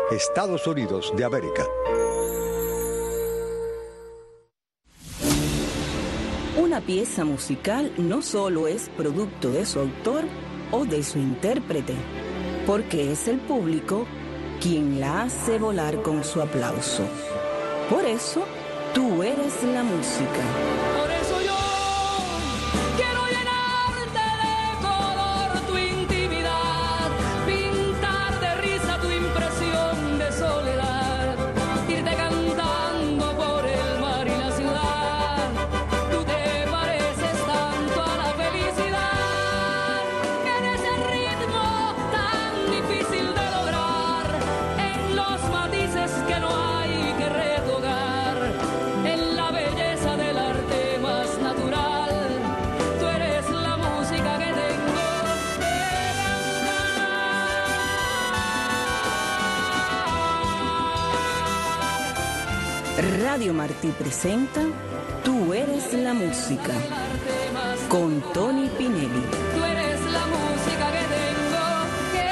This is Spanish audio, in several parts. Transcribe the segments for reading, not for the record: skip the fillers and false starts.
Estados Unidos de América. Una pieza musical no solo es producto de su autor o de su intérprete, porque es el público quien la hace volar con su aplauso. Por eso, tú eres la música. Por eso yo quiero llenarte de color tu intimidad, pintar de risa tu impresión de soledad, irte cantando por el mar y la ciudad. Tú te pareces tanto a la felicidad, en ese ritmo tan difícil de lograr, en los matices que no hay que retocar, en la belleza del arte más natural. Tú eres la música que tengo que Radio Martí presenta Tú eres la música, con Tony Pinelli. Tú eres la música que tengo que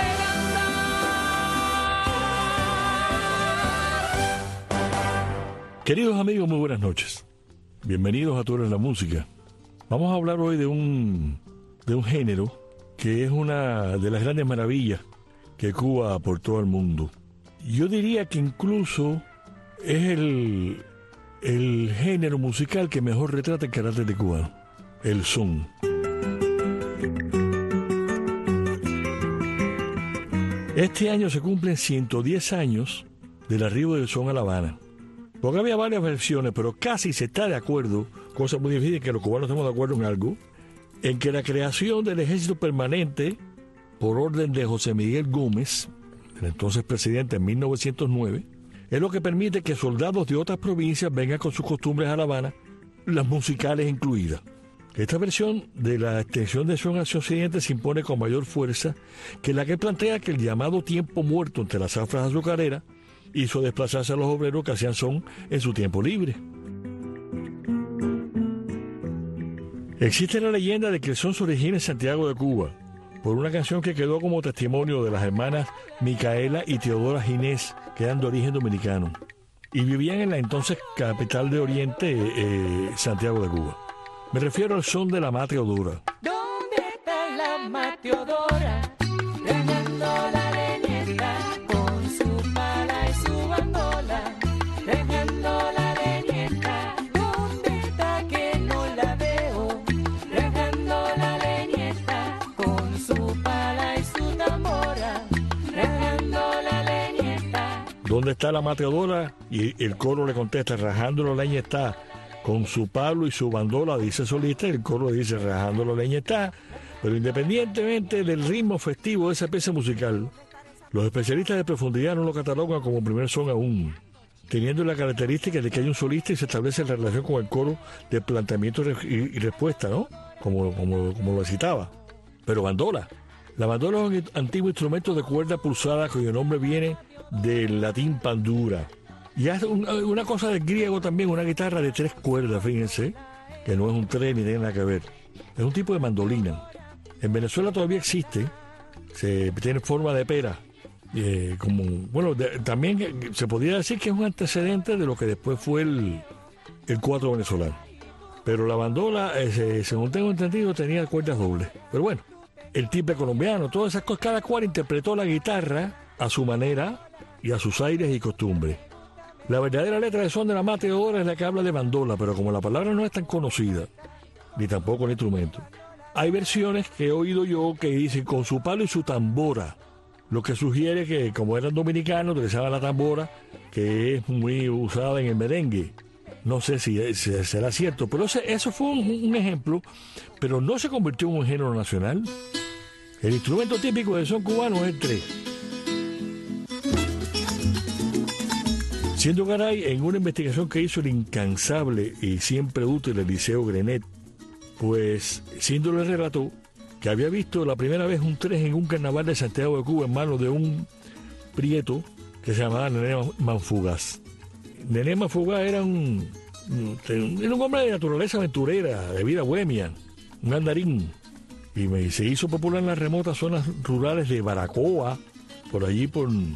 cantar. Queridos amigos, muy buenas noches. Bienvenidos a Tú eres la música. Vamos a hablar hoy de un género que es una de las grandes maravillas que Cuba aportó al mundo. Yo diría que incluso es el género musical que mejor retrata el carácter de cubano, el son. Este año se cumplen 110 años del arribo del son a La Habana. Porque había varias versiones, pero casi se está de acuerdo, cosa muy difícil que los cubanos estemos de acuerdo en algo, en que la creación del ejército permanente, por orden de José Miguel Gómez, el entonces presidente en 1909, es lo que permite que soldados de otras provincias vengan con sus costumbres a La Habana, las musicales incluidas. Esta versión de la extensión de son hacia Occidente se impone con mayor fuerza que la que plantea que el llamado tiempo muerto entre las zafras azucareras hizo desplazarse a los obreros que hacían son en su tiempo libre. Existe la leyenda de que el son se origina en Santiago de Cuba, por una canción que quedó como testimonio de las hermanas Micaela y Teodora Ginés, que eran de origen dominicano, y vivían en la entonces capital de Oriente, Santiago de Cuba. Me refiero al son de la Mata Teodora. ¿Dónde está la Mata Teodora? Remando la leñeta con su pala y su bandola. Remando la leñeta, ¿dónde está que no la veo? Remando la leñeta con su pala y su tambora. Remando la leñeta. ¿Dónde está la Mata Teodora? Y el coro le contesta, rajando la leña está. Con su palo y su bandola, dice el solista, y el coro dice, rajando la leña está. Pero independientemente del ritmo festivo de esa pieza musical, los especialistas de profundidad no lo catalogan como primer son aún, teniendo la característica de que hay un solista y se establece la relación con el coro de planteamiento y respuesta, ¿no? Como lo citaba. Pero bandola. La bandola es un antiguo instrumento de cuerda pulsada cuyo nombre viene del latín pandura. Y es una cosa del griego también, una guitarra de 3 cuerdas, fíjense, que no es un tren ni tiene nada que ver. Es un tipo de mandolina. En Venezuela todavía existe, tiene forma de pera. También se podría decir que es un antecedente de lo que después fue el cuatro venezolano. Pero la bandola, según tengo entendido, tenía cuerdas dobles. Pero bueno, el tiple colombiano, todas esas cosas, cada cual interpretó la guitarra a su manera y a sus aires y costumbres. La verdadera letra de son de la Mata Teodora es la que habla de bandola, pero como la palabra no es tan conocida, ni tampoco el instrumento, hay versiones que he oído yo que dicen con su palo y su tambora, lo que sugiere que como eran dominicanos utilizaban la tambora, que es muy usada en el merengue. No sé si será cierto, pero eso fue un ejemplo, pero no se convirtió en un género nacional. El instrumento típico del son cubano es el tres. Siendo Garay, en una investigación que hizo el incansable y siempre útil Eliseo Grenet, pues Sindo le relató que había visto la primera vez un tres en un carnaval de Santiago de Cuba en manos de un prieto que se llamaba Nené Manfugaz. Nené Manfugaz era un hombre de naturaleza aventurera, de vida bohemia, un andarín, y se hizo popular en las remotas zonas rurales de Baracoa, por allí por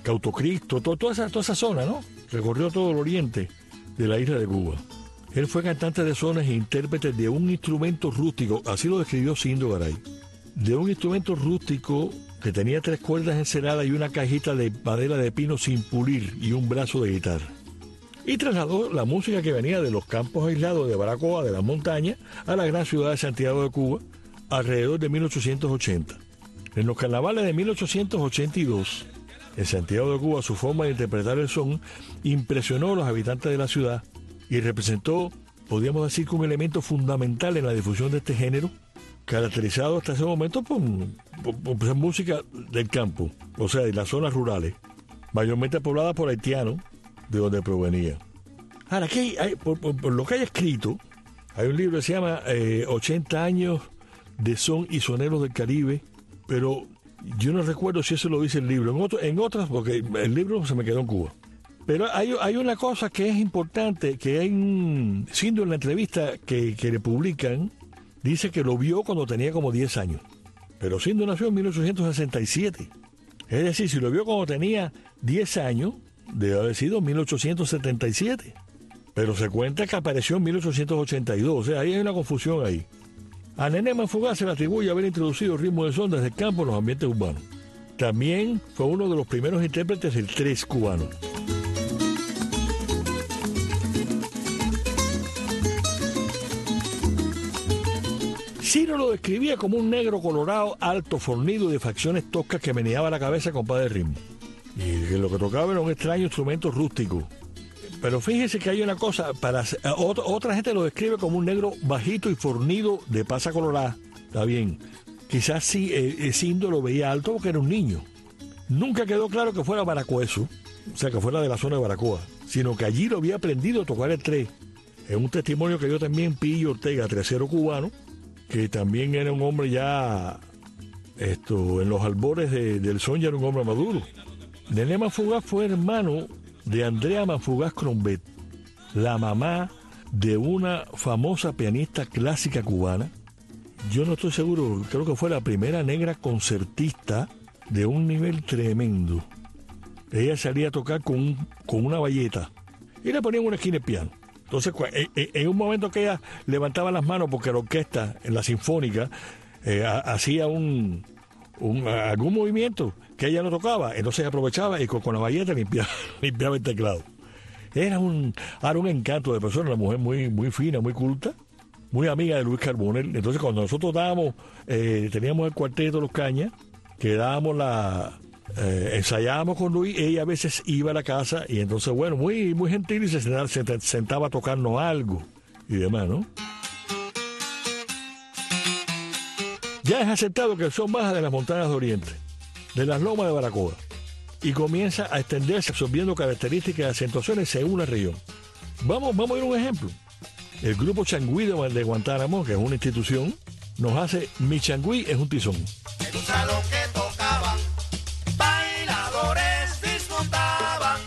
Cautocristo, toda esa zona, ¿no? Recorrió todo el oriente de la isla de Cuba. Él fue cantante de sones e intérprete de un instrumento rústico, así lo describió Sindo Garay, de un instrumento rústico que tenía 3 cuerdas enceradas y una cajita de madera de pino sin pulir y un brazo de guitarra. Y trasladó la música que venía de los campos aislados de Baracoa, de las montañas, a la gran ciudad de Santiago de Cuba, alrededor de 1880. En los carnavales de 1882, en Santiago de Cuba, su forma de interpretar el son impresionó a los habitantes de la ciudad y representó, podríamos decir, que un elemento fundamental en la difusión de este género, caracterizado hasta ese momento por música del campo, o sea, de las zonas rurales, mayormente pobladas por haitianos, de donde provenía. Ahora, por lo que hay escrito, hay un libro que se llama 80 años de son y soneros del Caribe, pero yo no recuerdo si eso lo dice el libro. En otras, porque el libro se me quedó en Cuba. Pero hay una cosa que es importante, que Sindo en la entrevista que le publican, dice que lo vio cuando tenía como 10 años. Pero Sindo nació en 1867. Es decir, si lo vio cuando tenía 10 años, debe haber sido 1877. Pero se cuenta que apareció en 1882. O sea, ahí hay una confusión ahí. A Nené Mafugá se le atribuye haber introducido el ritmo de son desde el campo en los ambientes urbanos. También fue uno de los primeros intérpretes del tres cubano. Ciro lo describía como un negro colorado, alto, fornido y de facciones toscas que meneaba la cabeza con padre de ritmo. Y que lo que tocaba era un extraño instrumento rústico. Pero fíjese que hay una cosa, otra gente lo describe como un negro bajito y fornido de pasa colorada. Está bien. Quizás sí, Sindo lo veía alto porque era un niño. Nunca quedó claro que fuera baracueso, o sea, que fuera de la zona de Baracoa, sino que allí lo había aprendido a tocar el tres. Es un testimonio que dio también Pillo Ortega, tresero cubano, que también era un hombre ya, en los albores del son, ya era un hombre maduro. Nené Mafugá fue hermano de Andrea Mafugás Crombet, la mamá de una famosa pianista clásica cubana. Yo no estoy seguro, creo que fue la primera negra concertista de un nivel tremendo. Ella salía a tocar con una bayeta y le ponían una esquina el piano. Entonces, en un momento que ella levantaba las manos porque la orquesta, en la sinfónica, hacía algún movimiento que ella no tocaba, entonces aprovechaba y con la bayeta limpiaba el teclado. Era un encanto de persona, una mujer muy, muy fina, muy culta, muy amiga de Luis Carbonell. Entonces, cuando nosotros teníamos el cuarteto Los Cañas, que ensayábamos con Luis, ella a veces iba a la casa y entonces, bueno, muy, muy gentil, y se sentaba a tocarnos algo y demás, ¿no? Ya es aceptado que el son baja de las montañas de Oriente, de las lomas de Baracoa, y comienza a extenderse absorbiendo características y acentuaciones según una región. Vamos a ir a un ejemplo. El grupo Changüí de Guantánamo, que es una institución, nos hace Mi Changüí es un tizón. En un salón que tocaba, bailadores disfrutaban.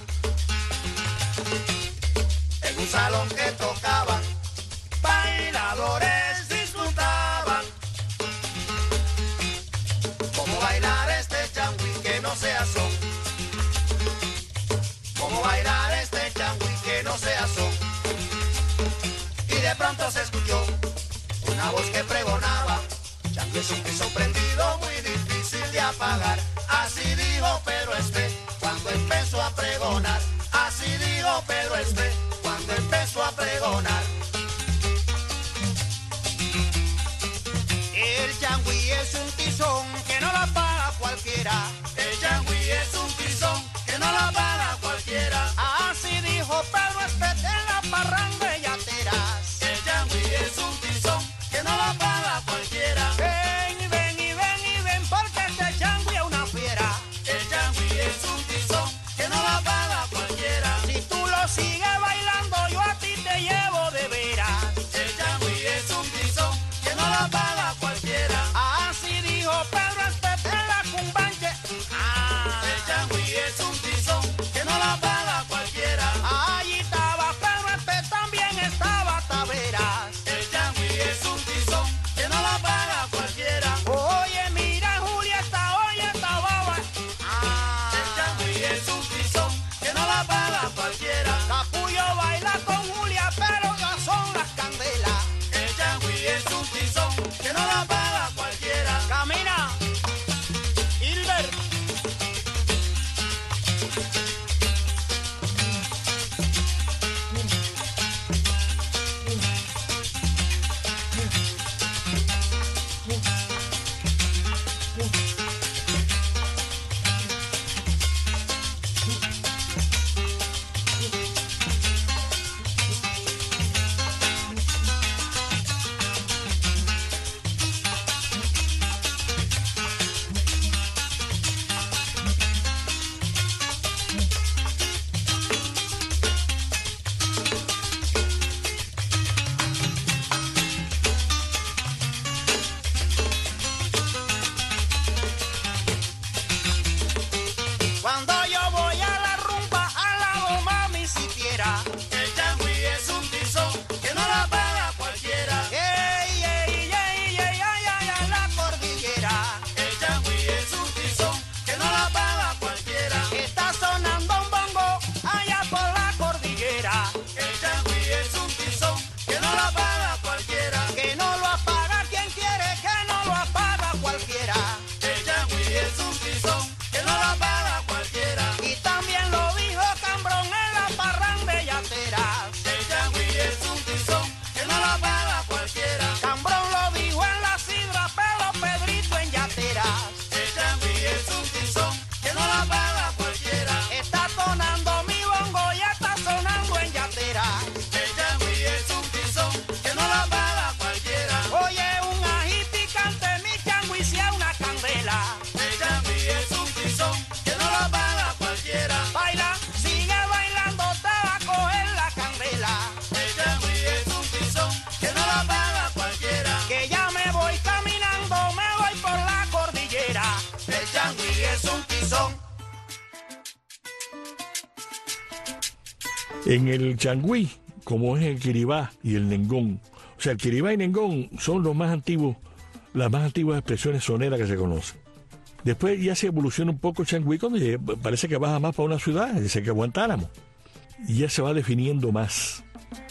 En un salón que tocaba, bailadores disfrutaban. ¿Cómo bailar este changüí que no sea son? ¿Cómo bailar este changüí que no sea son? Y de pronto se escuchó una voz que pregonaba: changüí es un tizón prendido, muy difícil de apagar. Así dijo Pedro Esté cuando empezó a pregonar. Así dijo Pedro Esté cuando empezó a pregonar. El changüí es un tizón que no lo apaga cualquiera. El changüí es un tizón que no lo apaga cualquiera. Así dijo Pedro Esté en la parranda de Yateras. El changüí es un tizón que no lo apaga cualquiera. Ven, porque este changüí es una fiera. El changüí es un tizón que no lo apaga cualquiera. Si tú lo sigues bailando, yo a ti te llevo de veras. El changüí es un tizón que no lo apaga cualquiera. Así dijo Pedro Esté en la cumbanche En el changüí, como es el quiribá y el nengón, o sea, el quiribá y nengón son los más antiguos, las más antiguas expresiones soneras que se conocen. Después ya se evoluciona un poco el changüí cuando parece que baja más para una ciudad, dice que Guantánamo, y ya se va definiendo más.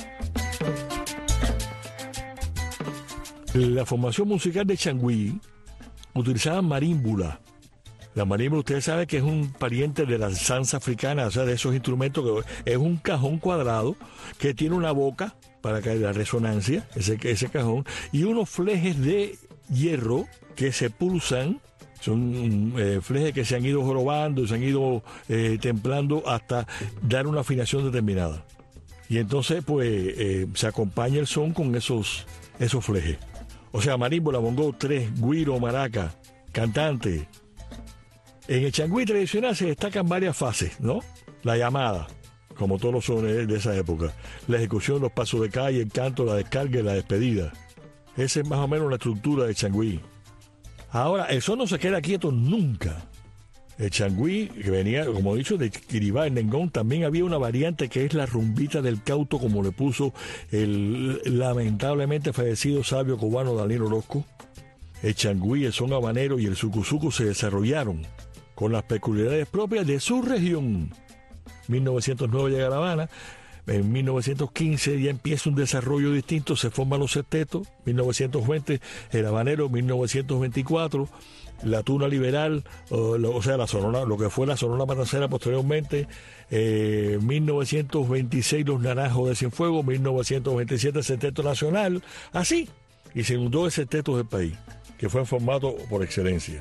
La formación musical de changüí utilizaban marímbula. La marímbula, ustedes saben que es un pariente de la zanza africana, o sea, de esos instrumentos que es un cajón cuadrado que tiene una boca para caer la resonancia, ese cajón, y unos flejes de hierro que se pulsan. Son flejes que se han ido jorobando, se han ido templando hasta dar una afinación determinada. Y entonces, pues, se acompaña el son con esos flejes. O sea, marímbola, bongo, tres, güiro, maraca, cantante. En el changüí tradicional se destacan varias fases, ¿no? La llamada, como todos los sones de esa época. La ejecución, los pasos de calle, el canto, la descarga y la despedida. Esa es más o menos la estructura del changüí. Ahora, el son no se queda quieto nunca. El changüí, que venía, como he dicho, de quiribá, el nengón, también había una variante que es la rumbita del cauto, como le puso el lamentablemente fallecido sabio cubano Daniel Orozco. El changüí, el son habanero y el sucusucu se desarrollaron con las peculiaridades propias de su región. 1909 llega a La Habana. En 1915 ya empieza un desarrollo distinto, se forman los sextetos, 1920 el habanero, 1924 la tuna liberal, o sea, la sonora, lo que fue la Sonora Matancera posteriormente, 1926 los Naranjos de Cienfuegos, 1927 el Sexteto Nacional, así, y se inundó el sexteto del país, que fue en formato por excelencia.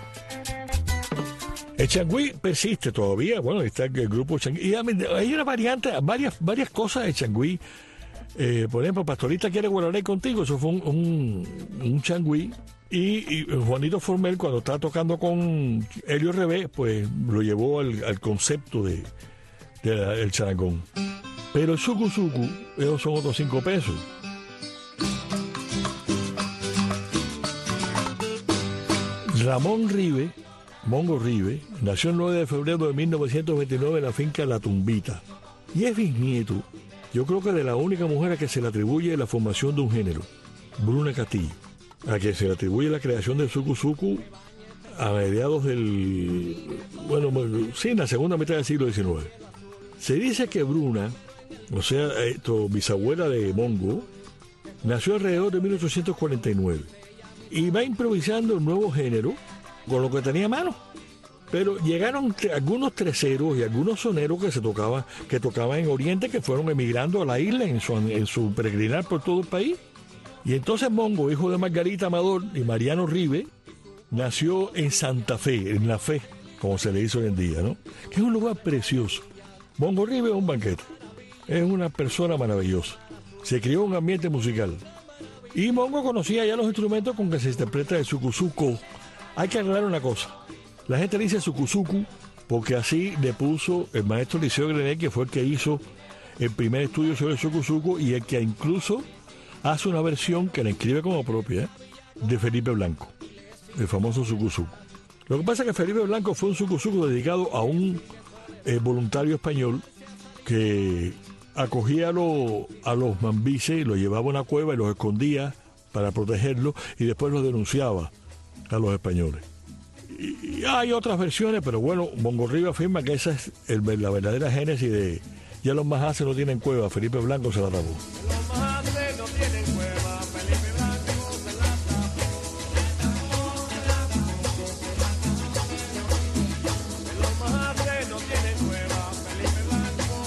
El changüí persiste todavía, bueno, está el grupo changüí. Y hay una variante, varias cosas de changüí. Por ejemplo, Pastorita quiere guarané contigo, eso fue un changüí. Y Juanito Formel, cuando estaba tocando con Helio Revés, pues lo llevó al concepto del charangón. Pero el sucu, esos son otros 5 pesos. Ramón Rive, Mongo Rive, nació el 9 de febrero de 1929 en la finca La Tumbita. Y es bisnieto, yo creo que de la única mujer a que se le atribuye la formación de un género, Bruna Castillo, a que se le atribuye la creación del sucu a mediados en la segunda mitad del siglo XIX. Se dice que Bruna, o sea, bisabuela de Mongo, nació alrededor de 1849 y va improvisando un nuevo género con lo que tenía a mano. Pero llegaron algunos treseros y algunos soneros que tocaban en Oriente, que fueron emigrando a la isla en su peregrinar por todo el país. Y entonces Mongo, hijo de Margarita Amador y Mariano Rive, nació en Santa Fe, en La Fe, como se le dice hoy en día, ¿no? Que es un lugar precioso. Mongo Rive es un banquete, es una persona maravillosa. Se crió en un ambiente musical. Y Mongo conocía ya los instrumentos con que se interpreta el sucusuco. Hay que aclarar una cosa. La gente dice sucusucu porque así le puso el maestro Liceo Grenet, que fue el que hizo el primer estudio sobre el sucusucu y el que incluso hace una versión que la inscribe como propia de Felipe Blanco, el famoso sucusucu. Lo que pasa es que Felipe Blanco fue un sucusucu dedicado a un voluntario español que acogía a los mambises, los llevaba a una cueva y los escondía para protegerlos y después los denunciaba a los españoles. Y hay otras versiones, pero bueno, Mongo Rive afirma que esa es la verdadera génesis de ya los majaces no tienen cueva, Felipe Blanco se la tapó. Los majaces no tienen cueva, Felipe Blanco se la tapó. Los majaces no tienen cueva, Felipe Blanco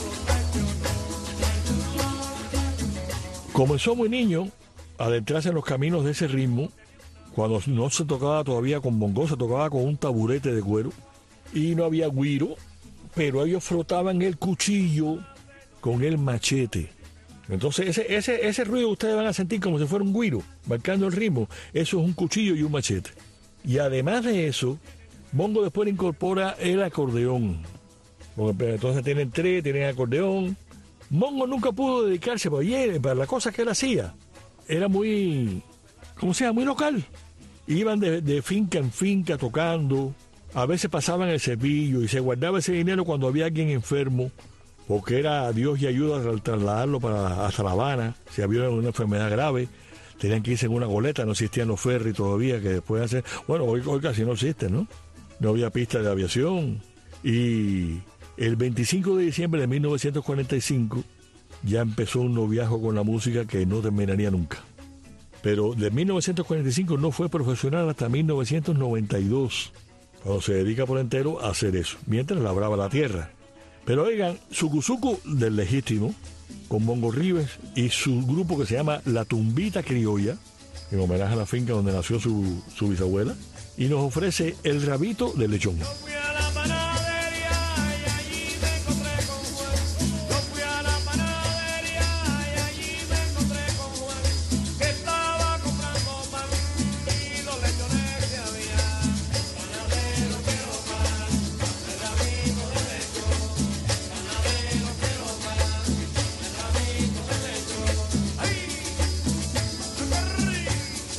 los traicionó. Comenzó muy niño a adentrarse en los caminos de ese ritmo. Cuando no se tocaba todavía con bongo, se tocaba con un taburete de cuero y no había güiro, pero ellos frotaban el cuchillo con el machete. Entonces ese ruido ustedes van a sentir como si fuera un güiro, marcando el ritmo. Eso es un cuchillo y un machete. Y además de eso, Mongo después incorpora el acordeón. Entonces tienen tres, tienen acordeón. Mongo nunca pudo dedicarse, para la cosa que él hacía. Era muy local. Iban de finca en finca tocando, a veces pasaban el cepillo y se guardaba ese dinero cuando había alguien enfermo porque era Dios y ayuda al trasladarlo hasta La Habana, si había una enfermedad grave, tenían que irse en una goleta, no existían los ferries todavía, que después hacer, bueno, hoy casi no existen, ¿no? No había pistas de aviación, y el 25 de diciembre de 1945 ya empezó un noviazgo con la música que no terminaría nunca. Pero de 1945 no fue profesional hasta 1992, cuando se dedica por entero a hacer eso, mientras labraba la tierra. Pero oigan, Sucuzucu del Legítimo, con Bongo Rivers y su grupo que se llama La Tumbita Criolla, en homenaje a la finca donde nació su bisabuela, y nos ofrece El Rabito de Lechón. Yo fui a la panadería y allí me encontré con Juan. Yo fui a la panadería y allí me encontré con Juan, que estaba comprando pan y los lechones que había. Panadero quiero pan, el rabito de lechón. Panadero quiero pan, el rabito de lechón. ¡Ay! ¡Qué rico!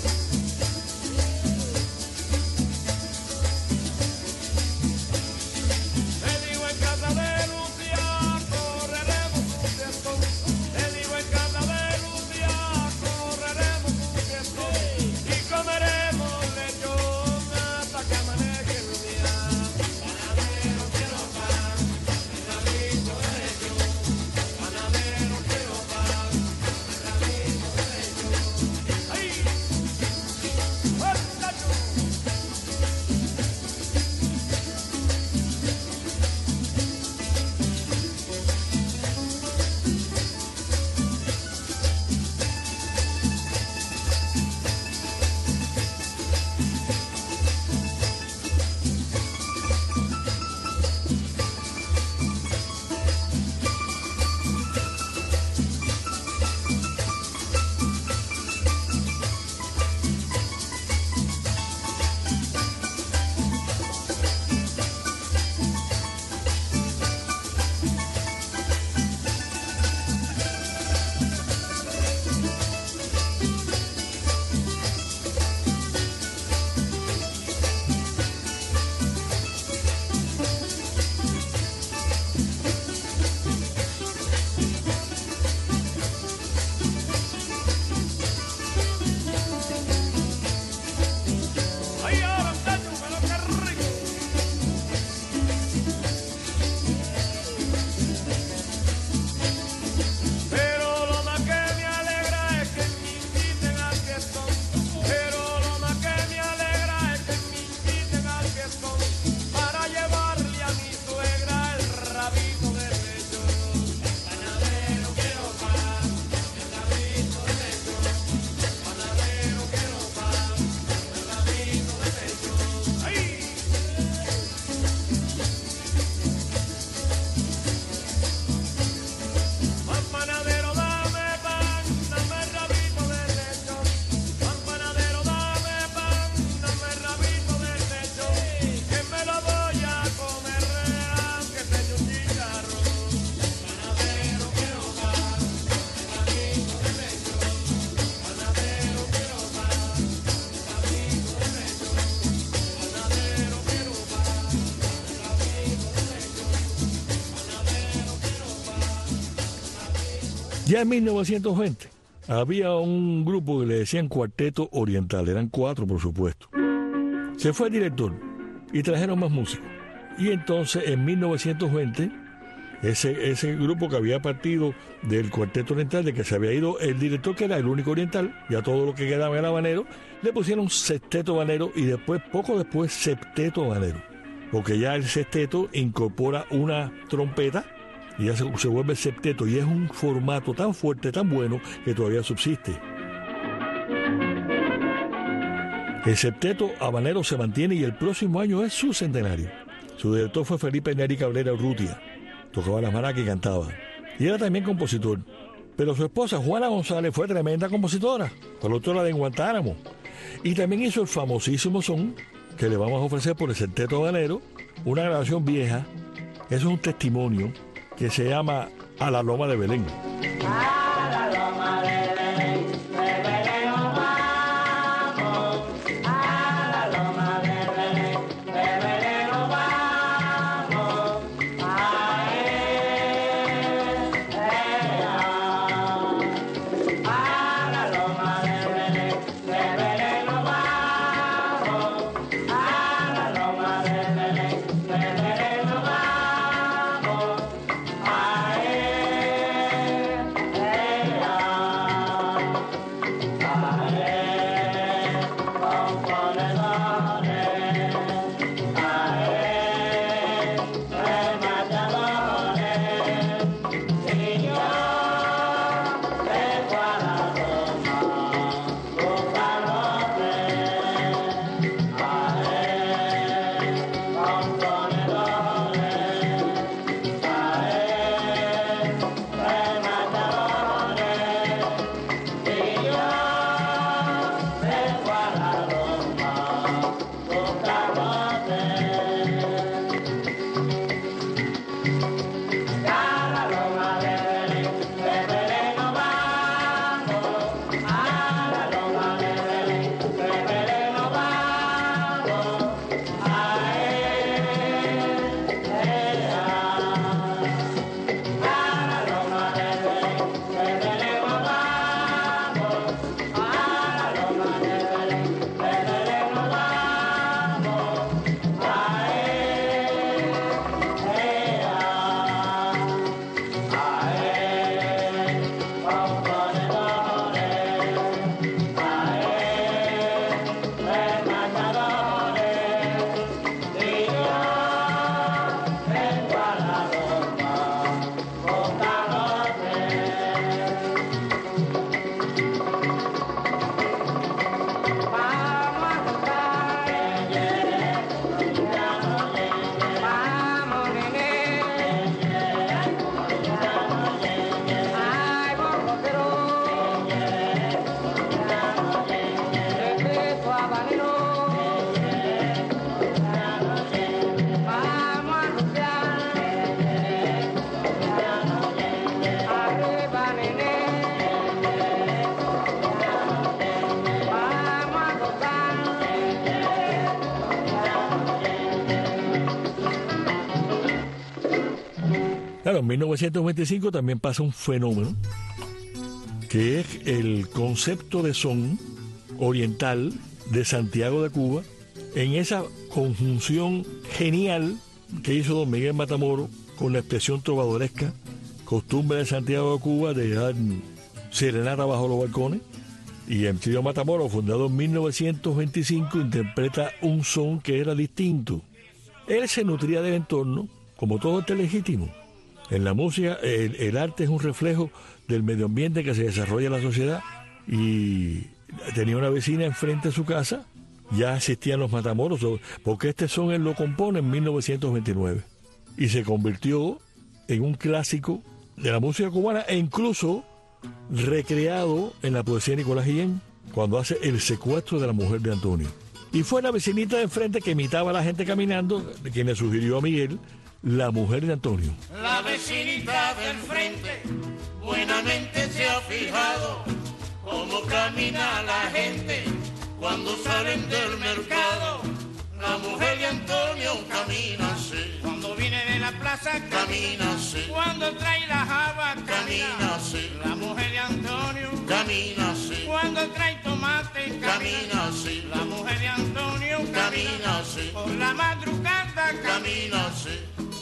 Le digo en casa de Lucía, correremos un fiestón. Le digo en casa de Lucía, correremos un fiestón. Y comeremos lechón hasta que amanezca el día. Panadero quiero pan, el rabito de lechón. Panadero quiero pan, el rabito de lechón. ¡Ay! ¡Muchacho! ¡Ay, ahora, muchacho, pero qué rico! Pero lo más que me alegra es que me inviten al fiestón. Pero lo más que me alegra es que me inviten al fiestón para llevarle a mi suegra el rabito de lechón. Panadero quiero pan, el rabito de lechón. Panadero quiero pan, el rabito de lechón. ¡Ay! Pan panadero, dame pan, dame rabito de lechón. Pan panadero, dame pan, dame rabito de lechón. Que me lo voy a comer aunque sea un chicharrón. Panadero quiero pan, rabito de lechón. Panadero quiero pan, rabito de lechón. Panadero quiero pan, rabito de lechón. Panadero quiero pan. Ya en 1920 había un grupo que le decían Cuarteto Oriental, eran 4 por supuesto. Se fue el director y trajeron más músicos. Y entonces en 1920 ese grupo que había partido del Cuarteto Oriental, de que se había ido el director que era el único oriental, ya todo lo que quedaba era habanero, le pusieron sexteto habanero y después, poco después, septeto habanero. Porque ya el sexteto incorpora una trompeta y ya se vuelve septeto, y es un formato tan fuerte, tan bueno, que todavía subsiste. El septeto habanero se mantiene y el próximo año es su centenario. Su director fue Felipe Neri Cabrera Urrutia. Tocaba las maracas y cantaba. Y era también compositor. Pero su esposa, Juana González, fue tremenda compositora, productora de Guantánamo. Y también hizo el famosísimo son que le vamos a ofrecer por el septeto habanero, una grabación vieja. Eso es un testimonio que se llama A la Loma de Belén. A la loma de Belén, nos vamos. A la loma de Belén nos vamos. A él. Claro, en 1925 también pasa un fenómeno que es el concepto de son oriental de Santiago de Cuba, en esa conjunción genial que hizo don Miguel Matamoros con la expresión trovadoresca, costumbre de Santiago de Cuba de dar serenata bajo los balcones. Y el trío Matamoros, fundado en 1925, interpreta un son que era distinto. Él se nutría del entorno, como todo arte legítimo. En la música, el arte es un reflejo del medio ambiente que se desarrolla en la sociedad, y tenía una vecina enfrente de su casa, ya existían los Matamoros, porque este son él lo compone en 1929 y se convirtió en un clásico de la música cubana, e incluso recreado en la poesía de Nicolás Guillén cuando hace El secuestro de la mujer de Antonio. Y fue la vecinita de enfrente que imitaba a la gente caminando, de quien le sugirió a Miguel La mujer de Antonio. La vecinita del frente buenamente se ha fijado cómo camina la gente cuando salen del mercado. La mujer de Antonio camina así. Cuando viene de la plaza camina así. Cuando trae la java camina así. La mujer de Antonio camina así. Cuando trae tomate camina así. La mujer de Antonio camina así. Por la madrugada camina así.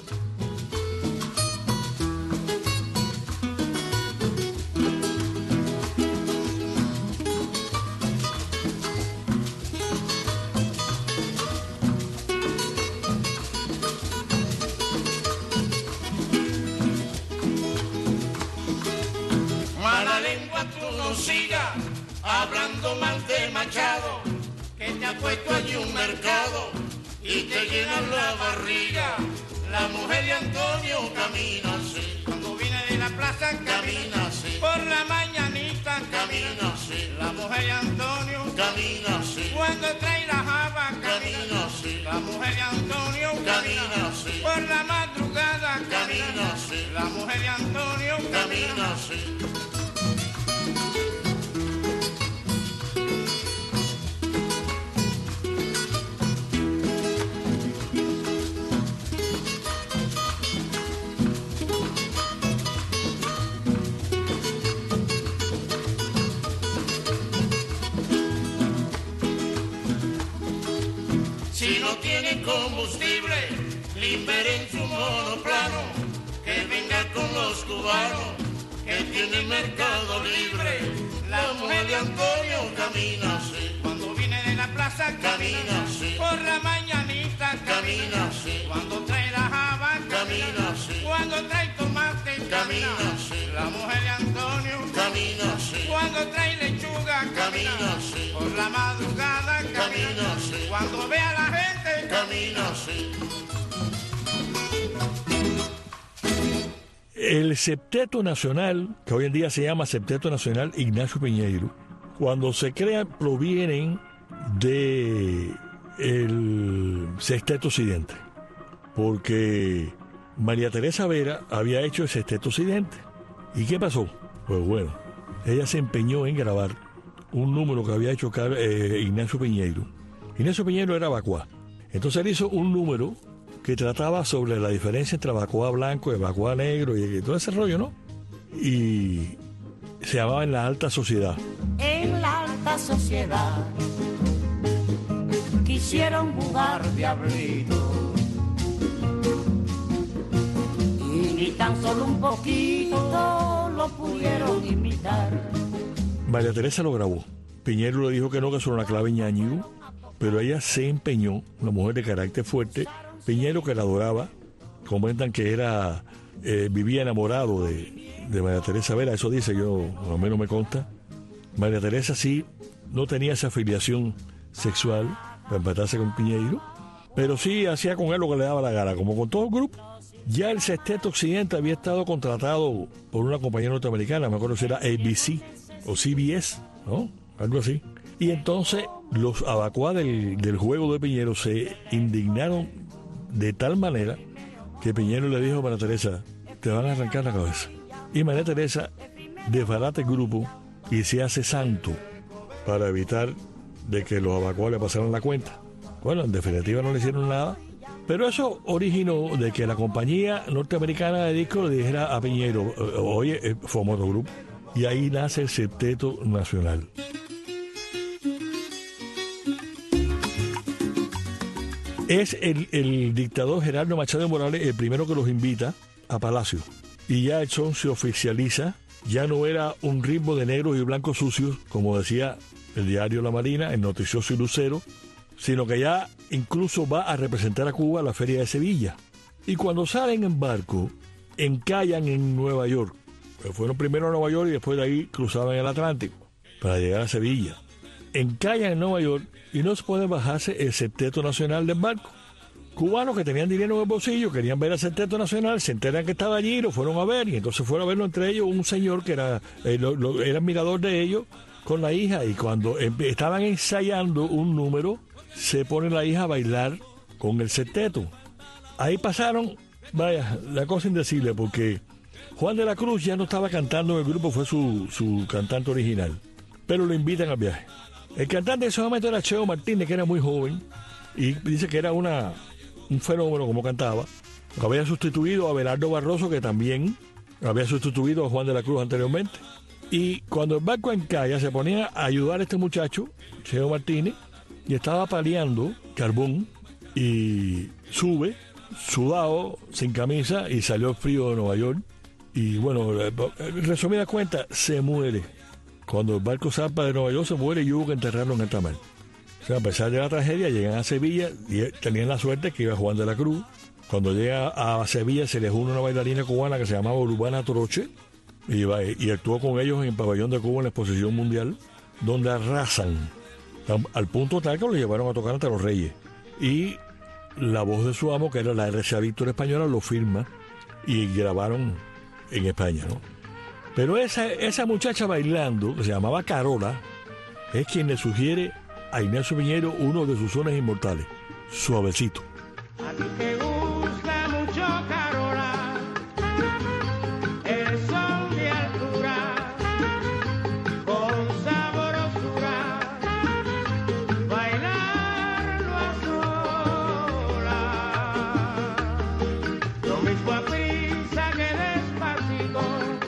Mala lengua tú no sigas hablando mal de Machado, que te ha puesto allí un mercado y te llenas la barriga. La mujer de Antonio camina así. Cuando viene de la plaza camina así. Por la mañanita camina así. La mujer de Antonio camina así. Cuando trae la java camina así. La mujer de Antonio camina así. Por la madrugada camina así. La mujer de Antonio camina así. Si no tiene combustible, liberen su monoplano, que venga con los cubanos, que tiene mercado libre. La mujer de Antonio camina así. Cuando viene de la plaza camina así. Por la mañanita camina así. Cuando trae la java camina así. Cuando trae tomate camina así. La mujer de Antonio camina así. Cuando trae lechuga camina así. Por la madrugada camina así. Cuando ve a la gente camina así. El Septeto Nacional, que hoy en día se llama Septeto Nacional Ignacio Piñeiro, cuando se crean provienen de el Sexteto Occidente, porque María Teresa Vera había hecho el Sexteto Occidente. ¿Y qué pasó? Pues bueno, ella se empeñó en grabar un número que había hecho Ignacio Piñeiro. Ignacio Piñeiro era Bacuá. Entonces él hizo un número que trataba sobre la diferencia entre Bacuá blanco y Bacuá negro y todo ese rollo, ¿no? Y se llamaba En la Alta Sociedad. En la alta sociedad quisieron jugar diablito y ni tan solo un poquito lo pudieron imitar. María Teresa lo grabó. Piñeiro le dijo que no, que eso era una clave ñañigo, pero ella se empeñó, una mujer de carácter fuerte. Piñeiro, que la adoraba, comentan que era vivía enamorado de María Teresa Vera, eso dice, yo a mí no me consta. María Teresa sí no tenía esa afiliación sexual para empatarse con Piñeiro, pero sí hacía con él lo que le daba la gana, como con todo el grupo. Ya el Sexteto Occidente había estado contratado por una compañía norteamericana, me acuerdo si era ABC o CBS, ¿no? Algo así. Y entonces los abacuá del juego de Piñeiro se indignaron de tal manera que Piñeiro le dijo a María Teresa: te van a arrancar la cabeza. Y María Teresa desbarata el grupo y se hace santo para evitar de que los abacuá le pasaran la cuenta. Bueno, en definitiva no le hicieron nada Pero eso originó de que la compañía norteamericana de discos le dijera a Piñero, oye, Fomoto Group, y ahí nace el Septeto Nacional. Es el dictador Gerardo Machado de Morales el primero que los invita a Palacio. Y ya el son se oficializa, ya no era un ritmo de negros y blancos sucios, como decía el diario La Marina, el noticioso y lucero, sino que ya incluso va a representar a Cuba a la Feria de Sevilla. Y cuando salen en barco, encallan en Nueva York. Fueron primero a Nueva York y después de ahí cruzaban el Atlántico para llegar a Sevilla. Encallan en Nueva York y no se puede bajarse el Septeto Nacional del barco. Cubanos que tenían dinero en el bolsillo querían ver al Septeto Nacional, se enteran que estaba allí, lo fueron a ver y entonces fueron a verlo entre ellos un señor que era admirador de ellos con la hija, y cuando estaban ensayando un número se pone la hija a bailar con el septeto. Ahí pasaron, vaya, la cosa indecible, porque Juan de la Cruz ya no estaba cantando en el grupo, fue su cantante original, pero lo invitan al viaje. El cantante en ese momento era Cheo Martínez, que era muy joven, y dice que era un fenómeno como cantaba. Había sustituido a Abelardo Barroso, que también había sustituido a Juan de la Cruz anteriormente. Y cuando el barco encalla, se ponía a ayudar a este muchacho, Cheo Martínez, y estaba paliando carbón, y sube, sudado, sin camisa, y salió frío de Nueva York. Y bueno, resumida cuenta, se muere. Cuando el barco zarpa de Nueva York, se muere y hubo que enterrarlo en alta mar. O sea, a pesar de la tragedia, llegan a Sevilla y tenían la suerte que iba Juan de la Cruz. Cuando llega a Sevilla, se les une una bailarina cubana que se llamaba Urbana Toroche y actuó con ellos en el pabellón de Cuba en la exposición mundial, donde arrasan, al punto tal que lo llevaron a tocar ante los Reyes. Y la voz de su amo, que era la RCA Víctor española, lo firma y grabaron en España, ¿no? Pero esa muchacha bailando, que se llamaba Carola, es quien le sugiere a Ignacio Piñero uno de sus sones inmortales, Suavecito. A ti te gusta mucho, Carola, el son de altura, con sabrosura, bailarlo a sola, lo mismo a prisa que despacito,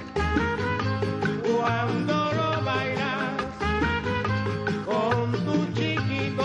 cuando lo bailas con tu chiquito.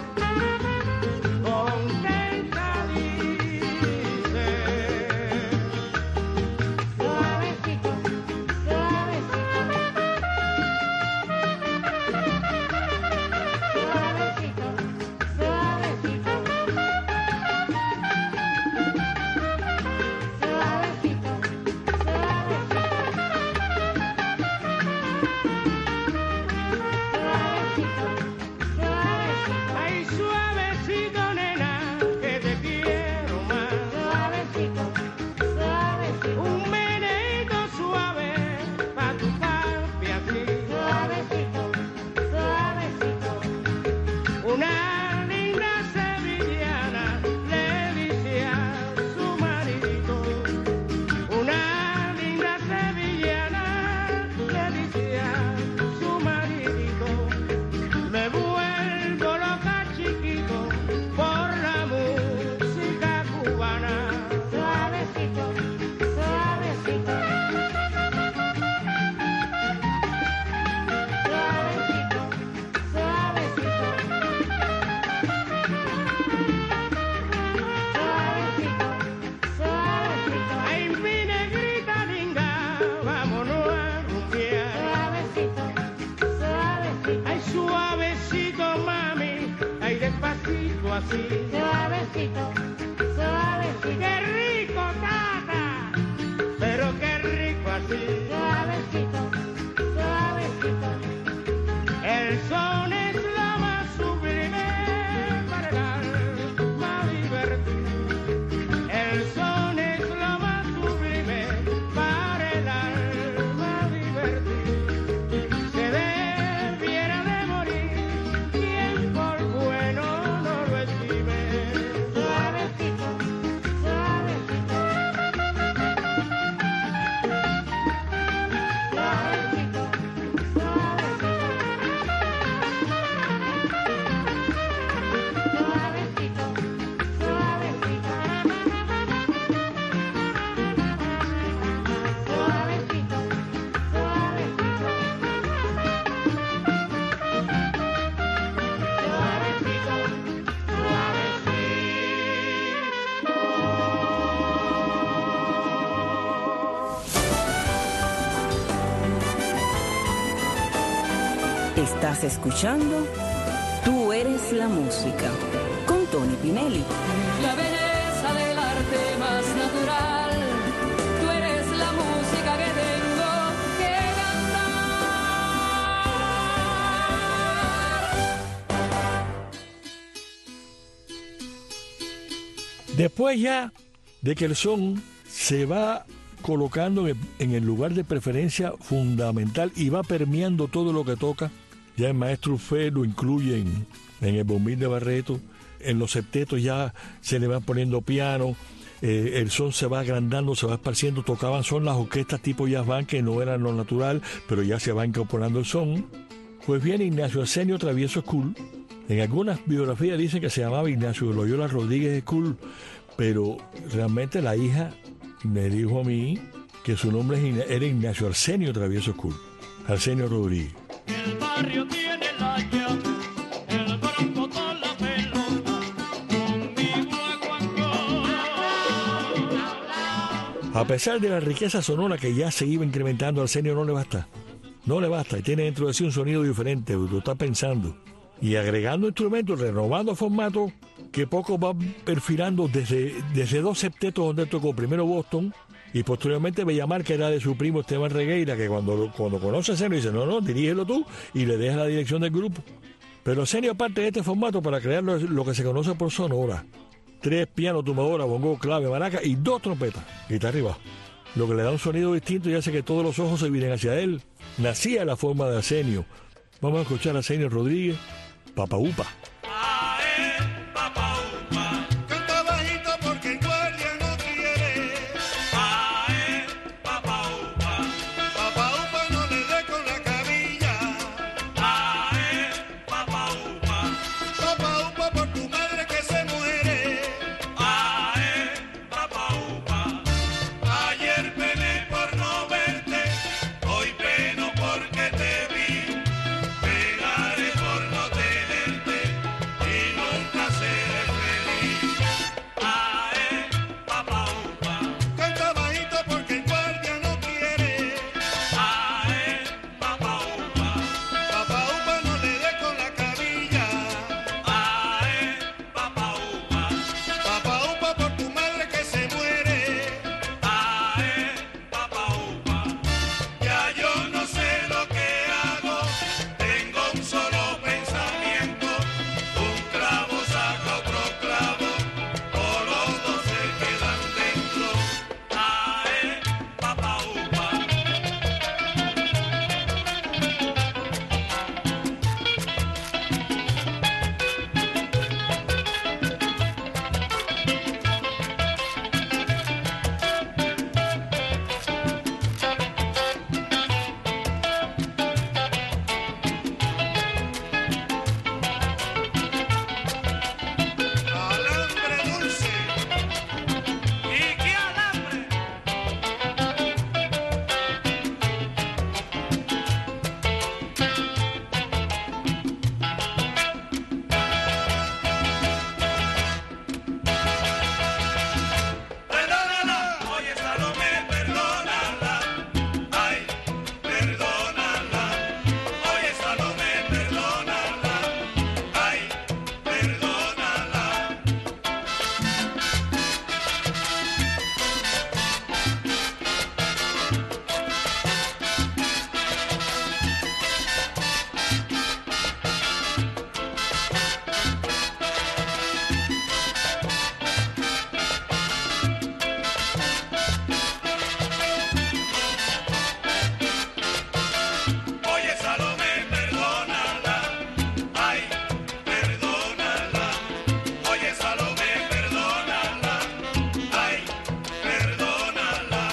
Así. Suavecito, suavecito. Qué rico, tata. Pero qué rico así. Suavecito, suavecito. El son es lo más sublime para el alma divertir. El son es lo más sublime para el alma divertir. Se debiera de morir quien por bueno no lo estime. Estás escuchando Tú eres la música con Tony Pinelli. La belleza del arte más natural. Tú eres la música que tengo que cantar. Después ya de que el son se va colocando en el lugar de preferencia fundamental y va permeando todo lo que toca, ya el maestro Fe lo incluye en el bombín de Barreto, en los septetos ya se le van poniendo piano, el son se va agrandando, se va esparciendo, tocaban son las orquestas tipo jazz band que no eran lo natural, pero ya se va incorporando el son. Pues bien, Ignacio Arsenio Travieso School, en algunas biografías dicen que se llamaba Ignacio Loyola Rodríguez School, pero realmente la hija me dijo a mí que su nombre era Ignacio Arsenio Travieso School, Arsenio Rodríguez. El barrio tiene la llave, el bronco con la pelota, conmigo aguantó. A pesar de la riqueza sonora que ya se iba incrementando, Arsenio no le basta. No le basta, y tiene dentro de sí un sonido diferente, lo está pensando. Y agregando instrumentos, renovando formatos, que poco va perfilando desde dos septetos donde tocó primero Boston y posteriormente Bellamar, que era de su primo Esteban Regueira, que cuando conoce a Arsenio dice, no, dirígelo tú, y le deja la dirección del grupo. Pero Arsenio, aparte de este formato, para crear lo que se conoce por sonora, 3 pianos, tumbadora, bongo, clave, maraca y 2 trompetas, guitarra y bajo. Lo que le da un sonido distinto y hace que todos los ojos se viren hacia él. Nacía la forma de Arsenio. Vamos a escuchar a Arsenio Rodríguez, Papa Upa. Canta bajito porque el guardia no quiere. Papá Upa no le dé con la cabilla. Papá Upa por tu madre que se muere. Papá Upa. Ayer pené por no verte, hoy peno porque te vi. Pegaré por no tenerte y nunca seré feliz. Papá Upa. Canta bajito porque el guardia no quiere. Papá Upa. Papá Upa no le dé con la cabilla. Papá Upa. Papá Upa por tu madre que se muere. Papá Upa. Ya yo no sé lo que hago. Tengo un solo pensamiento. Un clavo saca otro clavo. O los dos se quedan dentro. Papá Upa. Alambre dulce. ¿Y qué alambre? Perdónala, oye Salomé, perdónala. Ay, perdónala. Oye Salomé, perdónala. Ay, perdónala. Oye Salomé, perdónala. Ay, perdónala. Oye Salomé, perdónala. Ay, perdónala.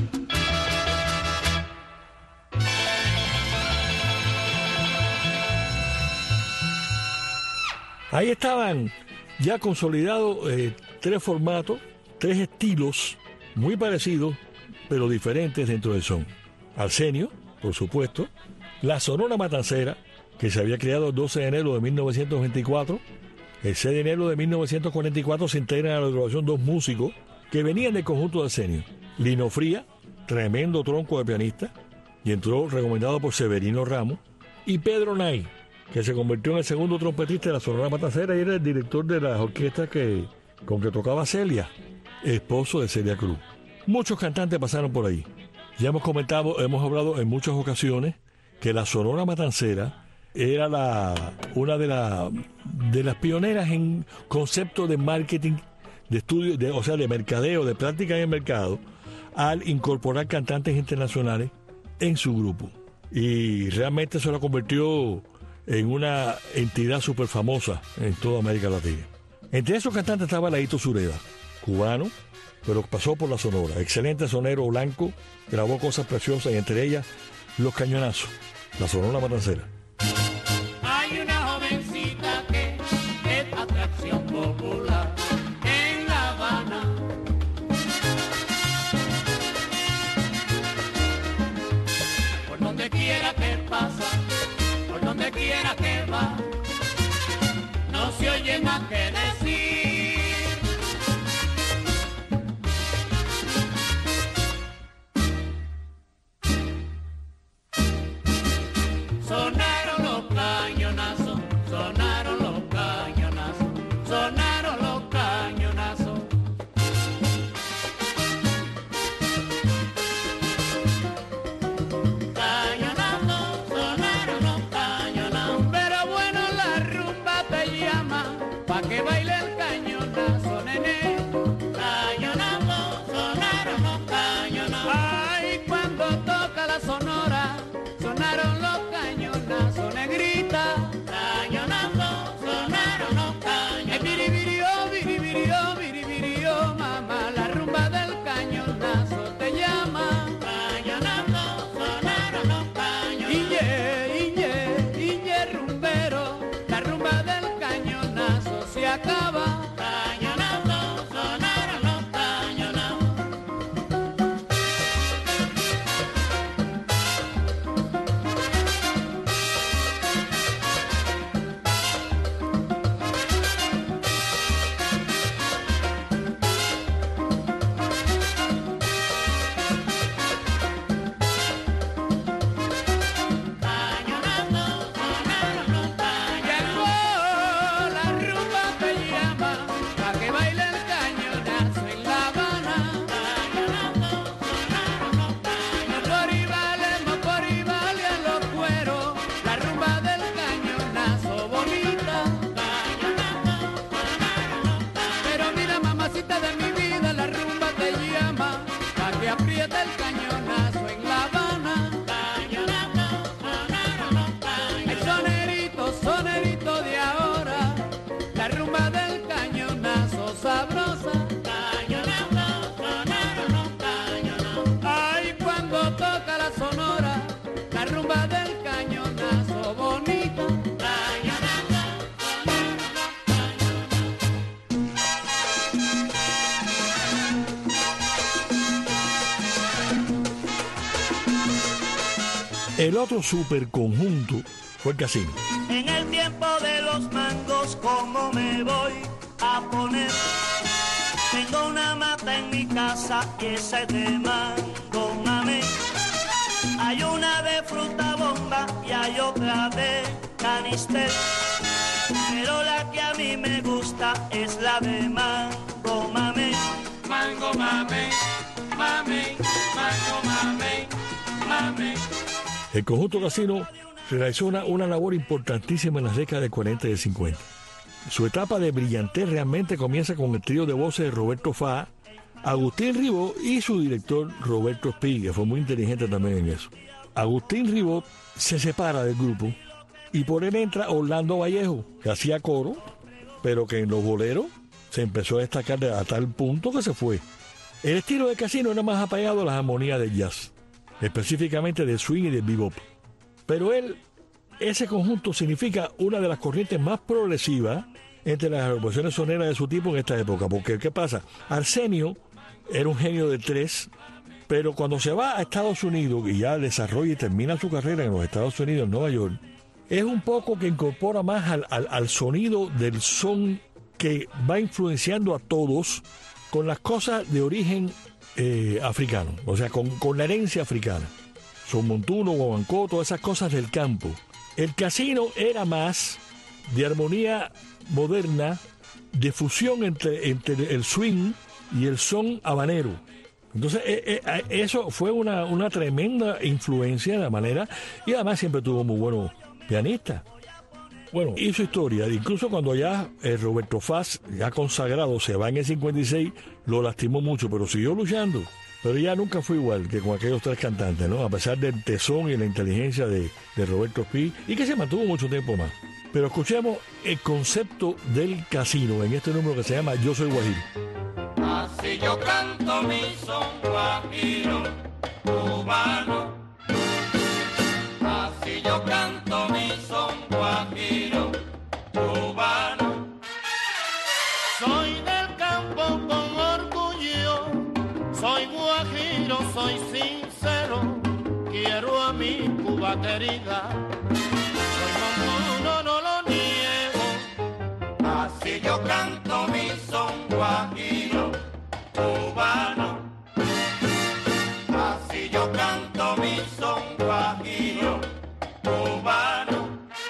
Ahí estaban ya consolidados 3 formatos, 3 estilos muy parecidos, pero diferentes dentro del son. Arsenio, por supuesto, la Sonora Matancera, que se había creado el 12 de enero de 1924. El 6 de enero de 1944 se integran a la agrupación 2 músicos que venían del conjunto de Arsenio. Lino Fría, tremendo tronco de pianista, y entró recomendado por Severino Ramos. y Pedro Nay, que se convirtió en el segundo trompetista de la Sonora Matancera y era el director de las orquestas con que tocaba Celia, esposo de Celia Cruz. Muchos cantantes pasaron por ahí. Ya hemos hablado en muchas ocasiones que la Sonora Matancera era una de las pioneras en concepto de marketing, de estudio, de mercadeo, de práctica en el mercado, al incorporar cantantes internacionales en su grupo. Y realmente eso la convirtió en una entidad súper famosa en toda América Latina. Entre esos cantantes estaba Laito Sureda, cubano, pero pasó por la Sonora. Excelente sonero blanco, grabó cosas preciosas y entre ellas Los Cañonazos, la Sonora Matancera. Hay una jovencita que es atracción popular en La Habana. Por donde quiera que pasa, por donde quiera que va, no se oye más que decir. Sonaron los cañonazos, sonaron los cañonazos, sonaron los cañonazos. Cañonazos, sonaron los cañonazos. Pero bueno, la rumba te llama pa' que baile el cañonazo, nené. Cañonazos, sonaron los cañonazos. Ay, cuando toca la sonora, sonaron los cañonazos, negrita. Cañonazos, sonaron los cañonazos. Biribirio, biribirio, mamá, la rumba del cañonazo te llama. Cañonazos, sonaron los cañonazos. Iñe, rumbero, la rumba del cañonazo se acaba. Cañonazos, sonaron los cañonazos. Aprieta el cañonazo en La Habana. Cañonazo, sonaron los cañonazos. El sonerito de ahora, la rumba del cañonazo sabrosa. Cañonazo, sonaron los cañonazos. Ay, cuando toca la sonora, la rumba del cañonazo bonita. Cañonazo, sonaron los cañonazos. El otro superconjunto fue el Casino. En el tiempo de los mangos, ¿cómo me voy a poner? Tengo una mata en mi casa y esa es de mango mame. Hay una de fruta bomba y hay otra de canistel. Pero la que a mí me gusta es la de mango mame. Mango mame, mame, mango mame, mame. El conjunto Casino realizó una labor importantísima en las décadas de 40 y de 50. Su etapa de brillantez realmente comienza con el trío de voces de Roberto Fá, Agustín Ribot y su director Roberto Espí, que fue muy inteligente también en eso. Agustín Ribot se separa del grupo y por él entra Orlando Vallejo, que hacía coro, pero que en los boleros se empezó a destacar a tal punto que se fue. El estilo de Casino era más apegado a las armonías del jazz, específicamente del swing y del bebop. Pero ese conjunto significa una de las corrientes más progresivas entre las agrupaciones soneras de su tipo en esta época. Porque, ¿qué pasa? Arsenio era un genio de tres, pero cuando se va a Estados Unidos y ya desarrolla y termina su carrera en los Estados Unidos, en Nueva York, es un poco que incorpora más al sonido del son que va influenciando a todos con las cosas de origen africano, o sea, con la herencia africana. Son montuno, guaguancó, todas esas cosas del campo. El Casino era más de armonía moderna, de fusión entre el swing y el son habanero. Entonces, eso fue una tremenda influencia de la manera, y además siempre tuvo muy buenos pianistas. Bueno, hizo historia, incluso cuando ya Roberto Faz, ya consagrado, se va en el 56, lo lastimó mucho, pero siguió luchando. Pero ya nunca fue igual que con aquellos tres cantantes, ¿no? A pesar del tesón y la inteligencia de Roberto Espí, y que se mantuvo mucho tiempo más. Pero escuchemos el concepto del Casino en este número que se llama Yo Soy Guajiro. Así yo canto mi son guajiro cubano. Así yo canto mi son guajiro cubano. Soy del campo con orgullo, soy guajiro, soy sincero, quiero a mi Cuba querida, soy montuno, no lo niego. Así yo canto mi son guajiro cubano. Así yo canto mi son guajiro cubano.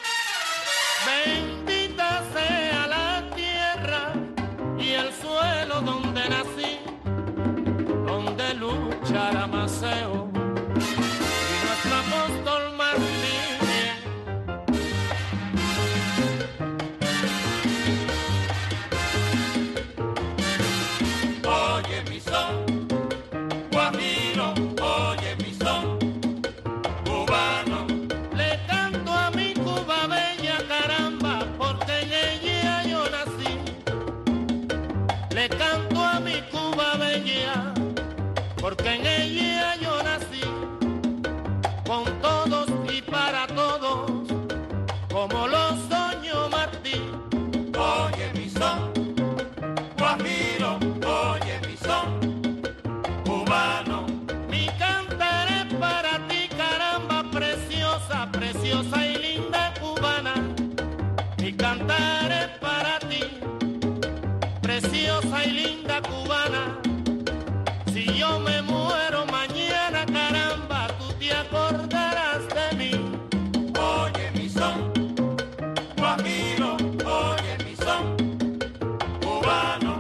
Bendita sea la tierra y el suelo donde nací, donde luchará Maceo y nuestro apóstol Martínez. Oye mi son guajiro, oye mi son cubano. Le canto a mi Cuba bella, caramba, porque en ella yo nací. Le canto a mi Cuba bella, porque en ella yo nací. Con todos y para todos, como lo soñó Martín. Oye mi son guajiro, oye mi son cubano. Mi cantar es para ti, caramba, preciosa, preciosa y linda cubana. Mi cantar es para ti, preciosa y linda cubana. Si yo me muero mañana, caramba, tú te acordarás de mí. Oye mi son guajiro, oye mi son cubano.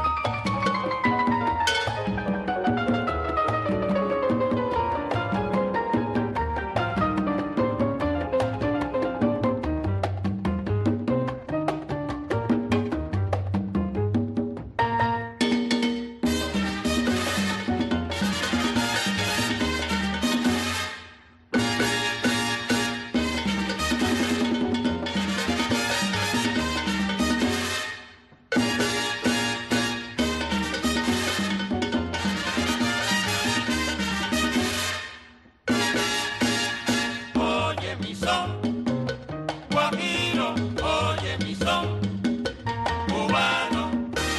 Oye mi son guajiro, oye mi son cubano.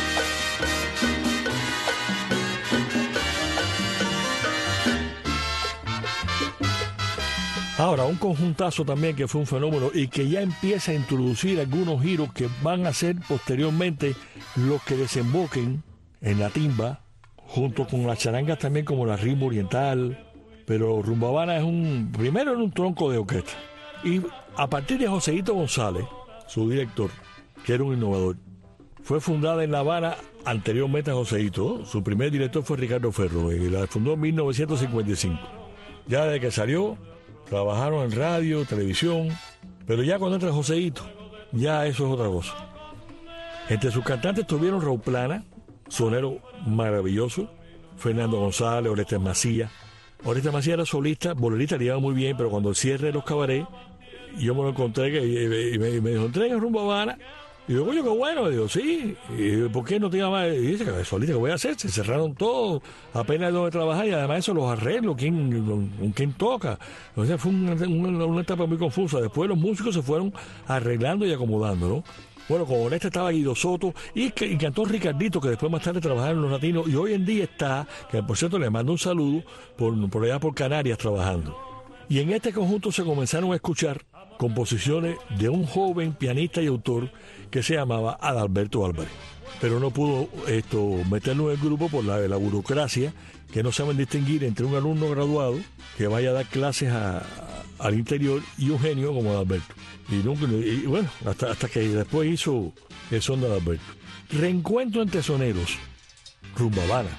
Ahora, un conjuntazo también que fue un fenómeno y que ya empieza a introducir algunos giros que van a ser posteriormente los que desemboquen en la timba, junto con las charangas también como la ritmo oriental. Pero Rumba Habana primero era un tronco de orquesta. Y a partir de Joséito González, su director, que era un innovador, fue fundada en La Habana anteriormente a Joséito. Su primer director fue Ricardo Ferro y la fundó en 1955. Ya desde que salió, trabajaron en radio, televisión, pero ya cuando entra Joséito, ya eso es otra cosa. Entre sus cantantes tuvieron Raúl Plana, sonero maravilloso, Fernando González, Orestes Macías. Orestes Macías era solista, bolerista, le iba muy bien, pero cuando el cierre de los cabarets, yo me lo encontré y me dijo, entrega Rumba Habana. Y yo, oye, qué bueno. Y digo, sí. Y ¿por qué no te iba más? Y dice, solista, ¿qué voy a hacer? Se cerraron todos, apenas donde trabajar, y además eso, los arreglos, quién toca. O sea, fue una etapa muy confusa. Después los músicos se fueron arreglando y acomodando, ¿no? Bueno, con Orestes estaba Guido Soto y cantó Ricardito, que después más tarde trabajaron en Los Latinos, y hoy en día está, que por cierto le mando un saludo, por allá por Canarias trabajando. Y en este conjunto se comenzaron a escuchar composiciones de un joven pianista y autor que se llamaba Adalberto Álvarez. Pero no pudo meterlo en el grupo por la burocracia, que no saben distinguir entre un alumno graduado que vaya a dar clases al interior y Eugenio como Adalberto. Y bueno, hasta que después hizo el son de Adalberto. Reencuentro entre soneros, Rumba Habana.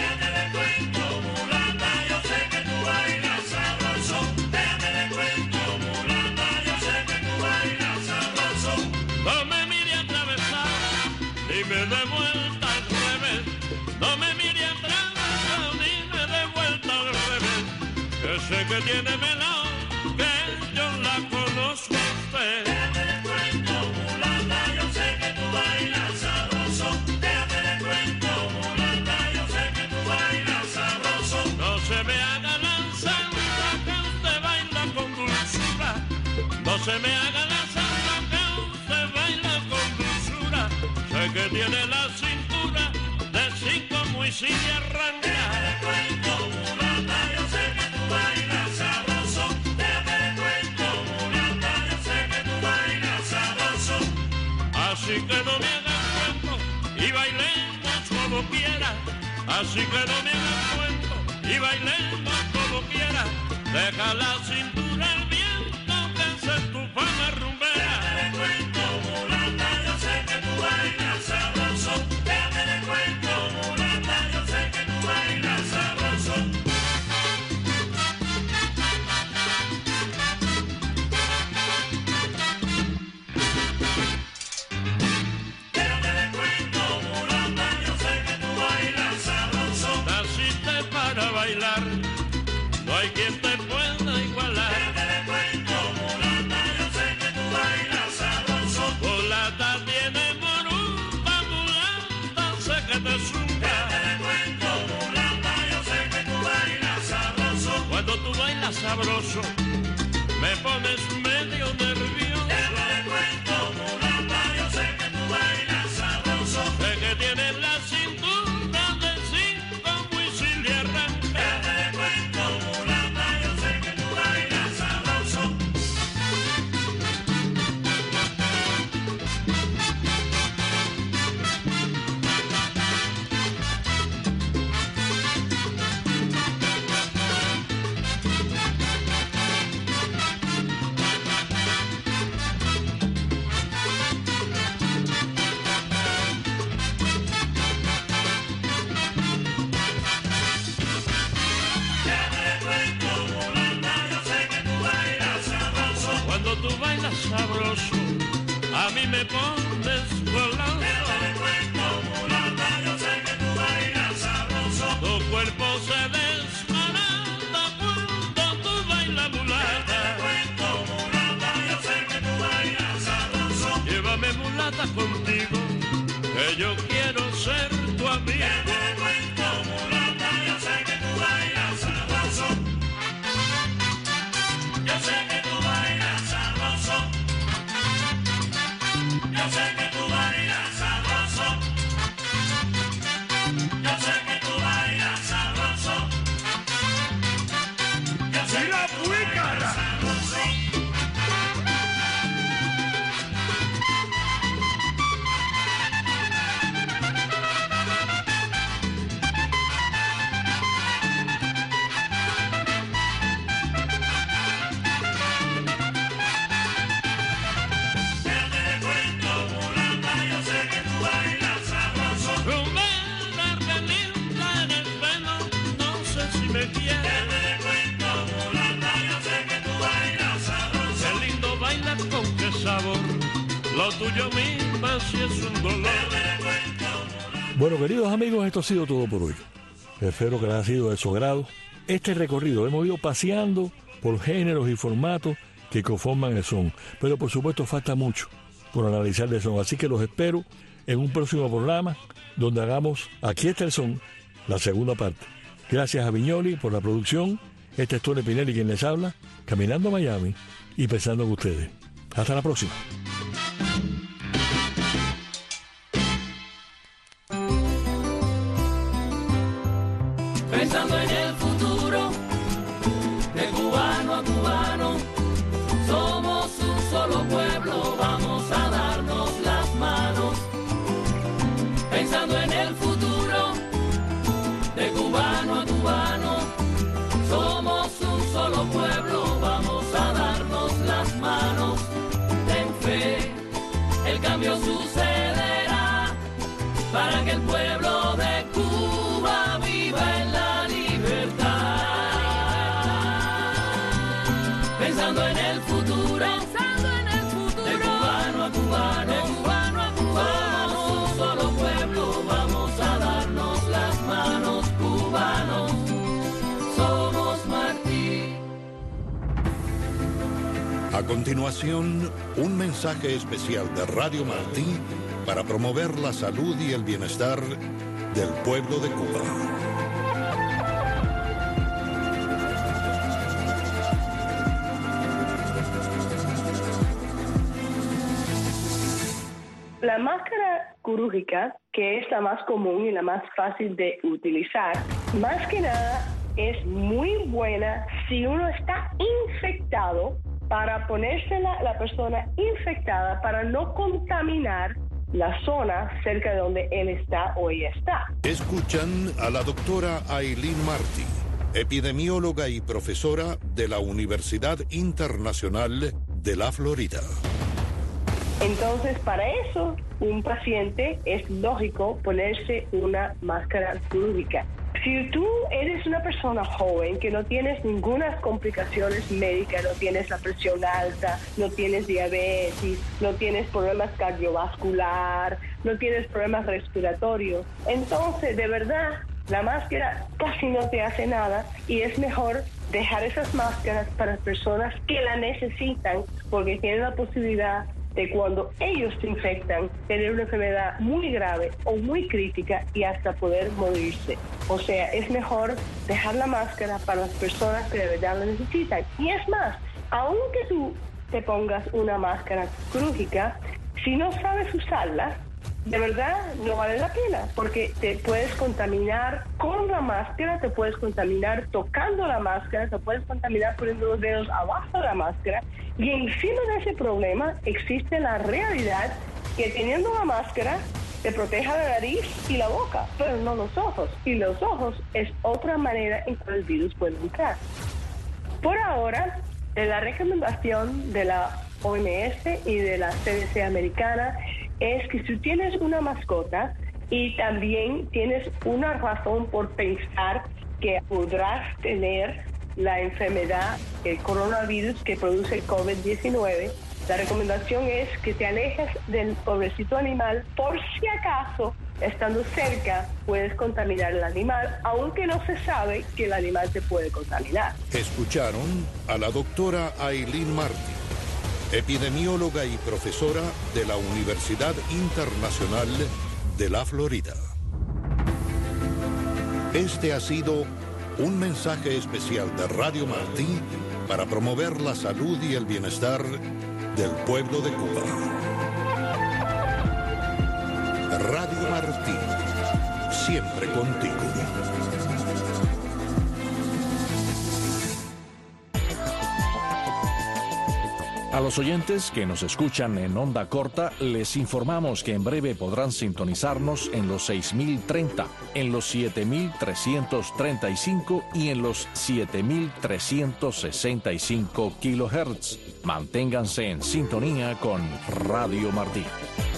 No me mire atravesado, ni me dé vuelta al revés. No me mire atravesado, ni me dé vuelta al revés. Que sé que tiene melón, que yo la conozco a usted. Déjame de cuento, mulata, yo sé que tú bailas sabroso. Déjame de cuento, mulata, yo sé que tú bailas sabroso. No se me haga la santa, que usted baila con dulzura. No se me haga la santa, que usted baila con dulzura. Sé que tiene la cintura de 5 muy sin arranca. Déjame de cuento, mulata, yo sé que tú bailas sabroso. Déjame de cuento, mulata, yo sé que tú bailas sabroso. Así que no me hagas cuento y bailemos como quiera. Así que no me hagas cuento y bailemos como quiera. Deja la cintura al viento, que esa es tu fama rumbera. Déjame de cuento, mulata, yo sé que tú bailas sabroso. Déjame de cuento, mulata, yo sé que tú bailas sabroso. Déjame de cuento, mulata, yo sé que tú bailas sabroso. Naciste para bailar, no hay quien te pueda igualar. Déjame de cuento, mulata, yo sé que tú bailas sabroso. Mulata tiene moruta, mulata sé que te zumba. Déjame de cuento, mulata, yo sé que tú bailas sabroso. Cuando tú bailas sabroso, me pones medio nervioso. Déjame de cuento, mulata, yo sé que tú bailas sabroso. Sé que tienes la cintura de 5 muy sin le arranca. Déjame de cuento, mulata, yo sé que tú bailas sabroso. Déjame de cuento, mulata, yo sé que tú bailas sabroso. Cuando tú bailas sabroso, a mí me pones volando. Déjame de cuento, mulata, yo sé que tú bailas sabroso. Tu cuerpo se desbarata cuando tú bailas mulata. Déjame de cuento, mulata, yo sé que tú bailas sabroso. Llévame mulata contigo, que yo quiero ser tu amigo. Déjame de cuento, mulata, yo sé que tú bailas sabroso. Yo sé que tú bailas sabroso. Yo sé que tú bailas sabroso. Yo sé que tú bailas sabroso. Yo sé que tú bailas sabroso. Déjame de cuento, mulata, yo sé que tú bailas sabroso. Rumbera que linda en el pelo, no sé si me quieres. Déjame de cuento, mulata, yo sé que tú bailas sabroso. Qué lindo bailar con qué sabor, lo tuyo misma si es un dolor. Déjame de cuento, Bueno, queridos amigos, esto ha sido todo por hoy. Espero que les haya sido de su agrado este recorrido. Hemos ido paseando por géneros y formatos que conforman el son. Pero por supuesto falta mucho por analizar el son. Así que los espero en un próximo programa donde hagamos Aquí está el son, la segunda parte. Gracias a Viñoli por la producción. Este es Tony Pinelli quien les habla, caminando a Miami y pensando en ustedes. Hasta la próxima. Pensando en el futuro, de cubano a cubano, somos un solo pueblo, vamos a darnos las manos. Pensando en el futuro, de cubano a cubano, somos un solo pueblo, vamos a darnos pensando en el futuro, de cubano a cubano, somos un solo pueblo, vamos a darnos las manos, cubanos, somos Martí. A continuación, un mensaje especial de Radio Martí para promover la salud y el bienestar del pueblo de Cuba. La máscara quirúrgica, que es la más común y la más fácil de utilizar, más que nada es muy buena si uno está infectado, para ponérsela la persona infectada para no contaminar la zona cerca de donde él está o ella está. Escuchan a la doctora Ailín Martí, epidemióloga y profesora de la Universidad Internacional de la Florida. Entonces, para eso, un paciente es lógico ponerse una máscara quirúrgica. Si tú eres una persona joven que no tienes ninguna complicaciones médicas, no tienes la presión alta, no tienes diabetes, no tienes problemas cardiovasculares, no tienes problemas respiratorios, entonces, de verdad, la máscara casi no te hace nada y es mejor dejar esas máscaras para personas que la necesitan porque tienen la posibilidad de cuando ellos se infectan, tener una enfermedad muy grave o muy crítica y hasta poder morirse. O sea, es mejor dejar la máscara para las personas que de verdad la necesitan. Y es más, aunque tú te pongas una máscara quirúrgica, si no sabes usarla, de verdad no vale la pena, porque te puedes contaminar con la máscara, te puedes contaminar tocando la máscara, te puedes contaminar poniendo los dedos abajo de la máscara, y encima de ese problema existe la realidad que teniendo la máscara te proteja la nariz y la boca, pero no los ojos, y los ojos es otra manera en que el virus puede entrar. Por ahora, la recomendación de la OMS y de la CDC americana es que si tienes una mascota y también tienes una razón por pensar que podrás tener la enfermedad, el coronavirus que produce el COVID-19, la recomendación es que te alejes del pobrecito animal por si acaso, estando cerca, puedes contaminar al animal, aunque no se sabe que el animal te puede contaminar. Escucharon a la doctora Ailín Martí, epidemióloga y profesora de la Universidad Internacional de la Florida. Este ha sido un mensaje especial de Radio Martí para promover la salud y el bienestar del pueblo de Cuba. Radio Martí, siempre contigo. A los oyentes que nos escuchan en onda corta, les informamos que en breve podrán sintonizarnos en los 6030, en los 7335 y en los 7365 kHz. Manténganse en sintonía con Radio Martí.